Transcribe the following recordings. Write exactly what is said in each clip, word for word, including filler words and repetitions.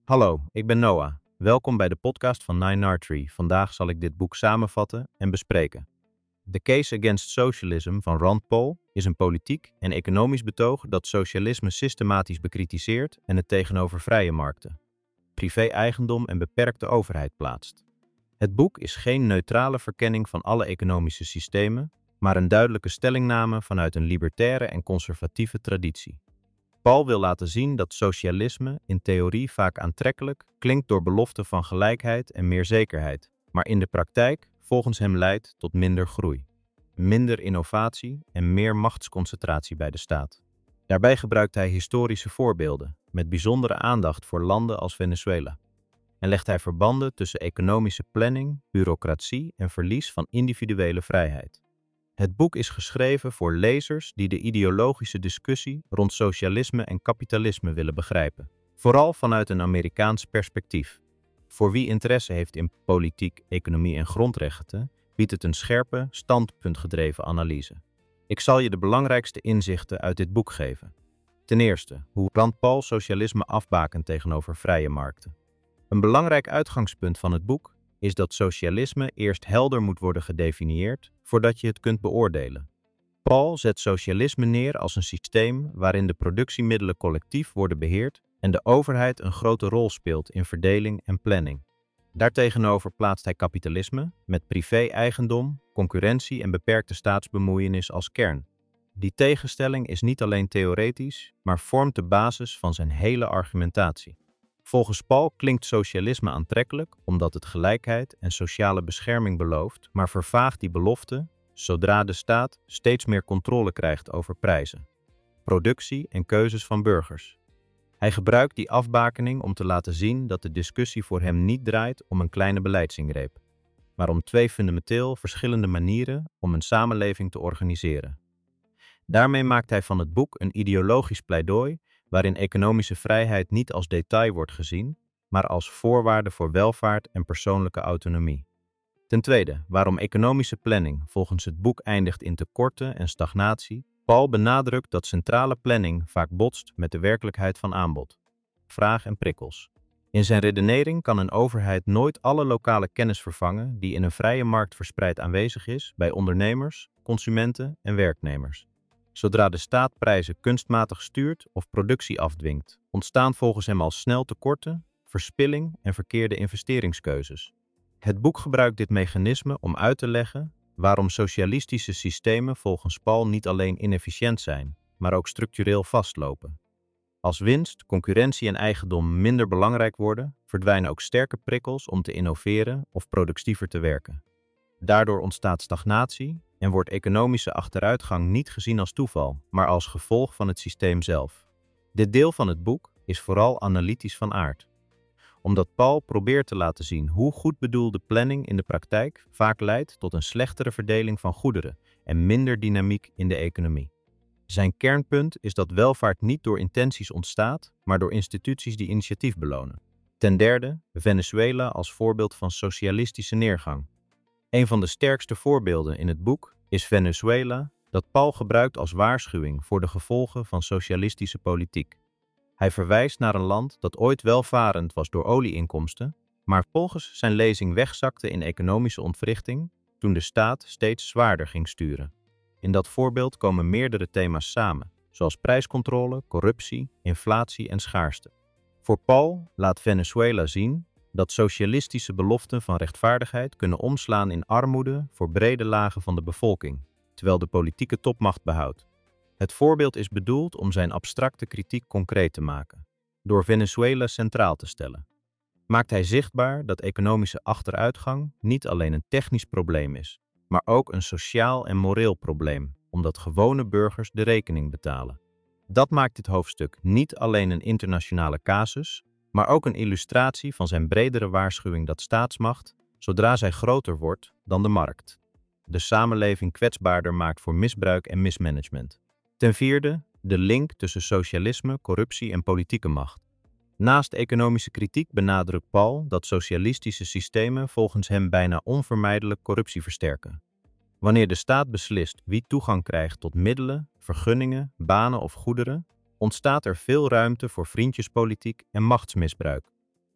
Hallo, ik ben Noah. Welkom bij de podcast van Nine Artery. Vandaag zal ik dit boek samenvatten en bespreken. The Case Against Socialism van Rand Paul is een politiek en economisch betoog dat socialisme systematisch bekritiseert en het tegenover vrije markten, privé-eigendom en beperkte overheid plaatst. Het boek is geen neutrale verkenning van alle economische systemen, maar een duidelijke stellingname vanuit een libertaire en conservatieve traditie. Paul wil laten zien dat socialisme in theorie vaak aantrekkelijk klinkt door beloften van gelijkheid en meer zekerheid, maar in de praktijk volgens hem leidt tot minder groei, minder innovatie en meer machtsconcentratie bij de staat. Daarbij gebruikt hij historische voorbeelden, met bijzondere aandacht voor landen als Venezuela. En legt hij verbanden tussen economische planning, bureaucratie en verlies van individuele vrijheid. Het boek is geschreven voor lezers die de ideologische discussie rond socialisme en kapitalisme willen begrijpen, vooral vanuit een Amerikaans perspectief. Voor wie interesse heeft in politiek, economie en grondrechten, biedt het een scherpe, standpuntgedreven analyse. Ik zal je de belangrijkste inzichten uit dit boek geven. Ten eerste, hoe Rand Paul socialisme afbakent tegenover vrije markten. Een belangrijk uitgangspunt van het boek is dat socialisme eerst helder moet worden gedefinieerd voordat je het kunt beoordelen. Paul zet socialisme neer als een systeem waarin de productiemiddelen collectief worden beheerd en de overheid een grote rol speelt in verdeling en planning. Daartegenover plaatst hij kapitalisme met privé-eigendom, concurrentie en beperkte staatsbemoeienis als kern. Die tegenstelling is niet alleen theoretisch, maar vormt de basis van zijn hele argumentatie. Volgens Paul klinkt socialisme aantrekkelijk omdat het gelijkheid en sociale bescherming belooft, maar vervaagt die belofte zodra de staat steeds meer controle krijgt over prijzen, productie en keuzes van burgers. Hij gebruikt die afbakening om te laten zien dat de discussie voor hem niet draait om een kleine beleidsingreep, maar om twee fundamenteel verschillende manieren om een samenleving te organiseren. Daarmee maakt hij van het boek een ideologisch pleidooi waarin economische vrijheid niet als detail wordt gezien, maar als voorwaarde voor welvaart en persoonlijke autonomie. Ten tweede, waarom economische planning volgens het boek eindigt in tekorten en stagnatie. Paul benadrukt dat centrale planning vaak botst met de werkelijkheid van aanbod, vraag en prikkels. In zijn redenering kan een overheid nooit alle lokale kennis vervangen die in een vrije markt verspreid aanwezig is bij ondernemers, consumenten en werknemers. Zodra de staat prijzen kunstmatig stuurt of productie afdwingt, ontstaan volgens hem al snel tekorten, verspilling en verkeerde investeringskeuzes. Het boek gebruikt dit mechanisme om uit te leggen waarom socialistische systemen volgens Paul niet alleen inefficiënt zijn, maar ook structureel vastlopen. Als winst, concurrentie en eigendom minder belangrijk worden, verdwijnen ook sterke prikkels om te innoveren of productiever te werken. Daardoor ontstaat stagnatie en wordt economische achteruitgang niet gezien als toeval, maar als gevolg van het systeem zelf. Dit deel van het boek is vooral analytisch van aard, omdat Paul probeert te laten zien hoe goed bedoelde planning in de praktijk vaak leidt tot een slechtere verdeling van goederen en minder dynamiek in de economie. Zijn kernpunt is dat welvaart niet door intenties ontstaat, maar door instituties die initiatief belonen. Ten derde, Venezuela als voorbeeld van socialistische neergang. Een van de sterkste voorbeelden in het boek is Venezuela, dat Paul gebruikt als waarschuwing voor de gevolgen van socialistische politiek. Hij verwijst naar een land dat ooit welvarend was door olieinkomsten, maar volgens zijn lezing wegzakte in economische ontwrichting toen de staat steeds zwaarder ging sturen. In dat voorbeeld komen meerdere thema's samen, zoals prijscontrole, corruptie, inflatie en schaarste. Voor Paul laat Venezuela zien dat socialistische beloften van rechtvaardigheid kunnen omslaan in armoede voor brede lagen van de bevolking, terwijl de politieke topmacht behoudt. Het voorbeeld is bedoeld om zijn abstracte kritiek concreet te maken. Door Venezuela centraal te stellen, maakt hij zichtbaar dat economische achteruitgang niet alleen een technisch probleem is, maar ook een sociaal en moreel probleem, omdat gewone burgers de rekening betalen. Dat maakt dit hoofdstuk niet alleen een internationale casus, maar ook een illustratie van zijn bredere waarschuwing dat staatsmacht, zodra zij groter wordt dan de markt, de samenleving kwetsbaarder maakt voor misbruik en mismanagement. Ten vierde, de link tussen socialisme, corruptie en politieke macht. Naast economische kritiek benadrukt Paul dat socialistische systemen volgens hem bijna onvermijdelijk corruptie versterken. Wanneer de staat beslist wie toegang krijgt tot middelen, vergunningen, banen of goederen, ontstaat er veel ruimte voor vriendjespolitiek en machtsmisbruik.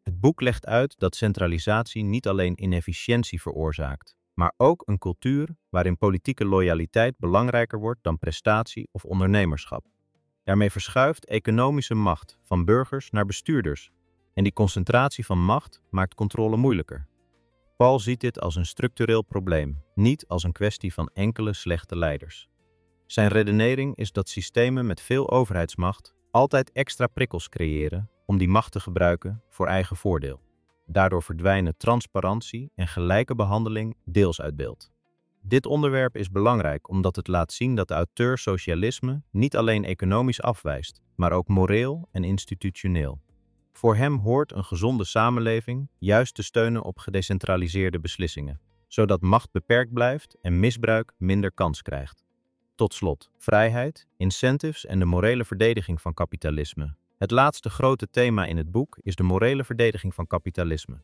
Het boek legt uit dat centralisatie niet alleen inefficiëntie veroorzaakt, maar ook een cultuur waarin politieke loyaliteit belangrijker wordt dan prestatie of ondernemerschap. Daarmee verschuift economische macht van burgers naar bestuurders en die concentratie van macht maakt controle moeilijker. Paul ziet dit als een structureel probleem, niet als een kwestie van enkele slechte leiders. Zijn redenering is dat systemen met veel overheidsmacht altijd extra prikkels creëren om die macht te gebruiken voor eigen voordeel. Daardoor verdwijnen transparantie en gelijke behandeling deels uit beeld. Dit onderwerp is belangrijk omdat het laat zien dat de auteur socialisme niet alleen economisch afwijst, maar ook moreel en institutioneel. Voor hem hoort een gezonde samenleving juist te steunen op gedecentraliseerde beslissingen, zodat macht beperkt blijft en misbruik minder kans krijgt. Tot slot, vrijheid, incentives en de morele verdediging van kapitalisme. Het laatste grote thema in het boek is de morele verdediging van kapitalisme.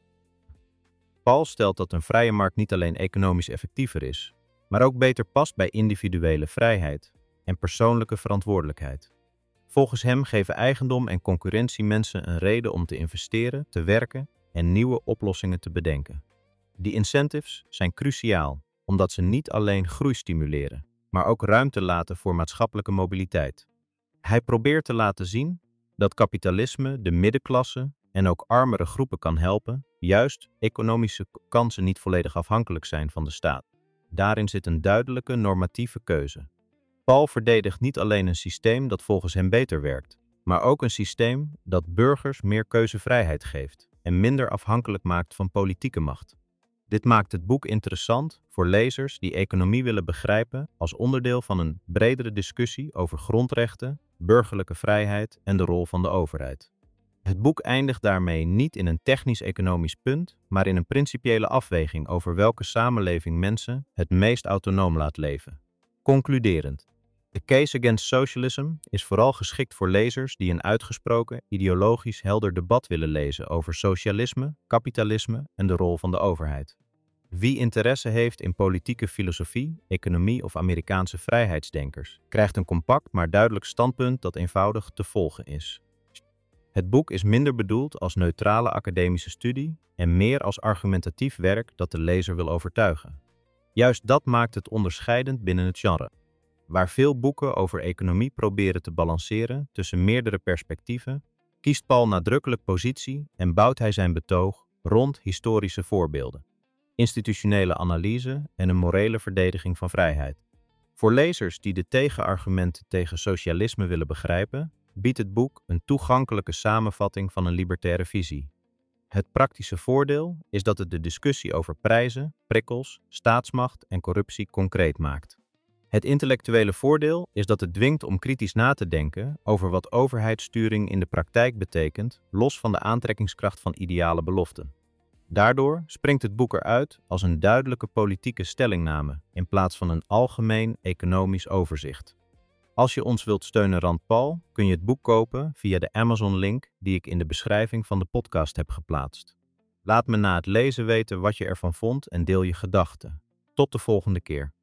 Paul stelt dat een vrije markt niet alleen economisch effectiever is, maar ook beter past bij individuele vrijheid en persoonlijke verantwoordelijkheid. Volgens hem geven eigendom en concurrentie mensen een reden om te investeren, te werken en nieuwe oplossingen te bedenken. Die incentives zijn cruciaal, omdat ze niet alleen groei stimuleren, maar ook ruimte laten voor maatschappelijke mobiliteit. Hij probeert te laten zien dat kapitalisme de middenklasse en ook armere groepen kan helpen, juist economische kansen niet volledig afhankelijk zijn van de staat. Daarin zit een duidelijke normatieve keuze. Paul verdedigt niet alleen een systeem dat volgens hem beter werkt, maar ook een systeem dat burgers meer keuzevrijheid geeft en minder afhankelijk maakt van politieke macht. Dit maakt het boek interessant voor lezers die economie willen begrijpen als onderdeel van een bredere discussie over grondrechten, burgerlijke vrijheid en de rol van de overheid. Het boek eindigt daarmee niet in een technisch-economisch punt, maar in een principiële afweging over welke samenleving mensen het meest autonoom laat leven. Concluderend. The Case Against Socialism is vooral geschikt voor lezers die een uitgesproken, ideologisch helder debat willen lezen over socialisme, kapitalisme en de rol van de overheid. Wie interesse heeft in politieke filosofie, economie of Amerikaanse vrijheidsdenkers, krijgt een compact maar duidelijk standpunt dat eenvoudig te volgen is. Het boek is minder bedoeld als neutrale academische studie en meer als argumentatief werk dat de lezer wil overtuigen. Juist dat maakt het onderscheidend binnen het genre. Waar veel boeken over economie proberen te balanceren tussen meerdere perspectieven, kiest Paul nadrukkelijk positie en bouwt hij zijn betoog rond historische voorbeelden, institutionele analyse en een morele verdediging van vrijheid. Voor lezers die de tegenargumenten tegen socialisme willen begrijpen, biedt het boek een toegankelijke samenvatting van een libertaire visie. Het praktische voordeel is dat het de discussie over prijzen, prikkels, staatsmacht en corruptie concreet maakt. Het intellectuele voordeel is dat het dwingt om kritisch na te denken over wat overheidssturing in de praktijk betekent, los van de aantrekkingskracht van ideale beloften. Daardoor springt het boek eruit als een duidelijke politieke stellingname in plaats van een algemeen economisch overzicht. Als je ons wilt steunen Rand Paul, kun je het boek kopen via de Amazon-link die ik in de beschrijving van de podcast heb geplaatst. Laat me na het lezen weten wat je ervan vond en deel je gedachten. Tot de volgende keer.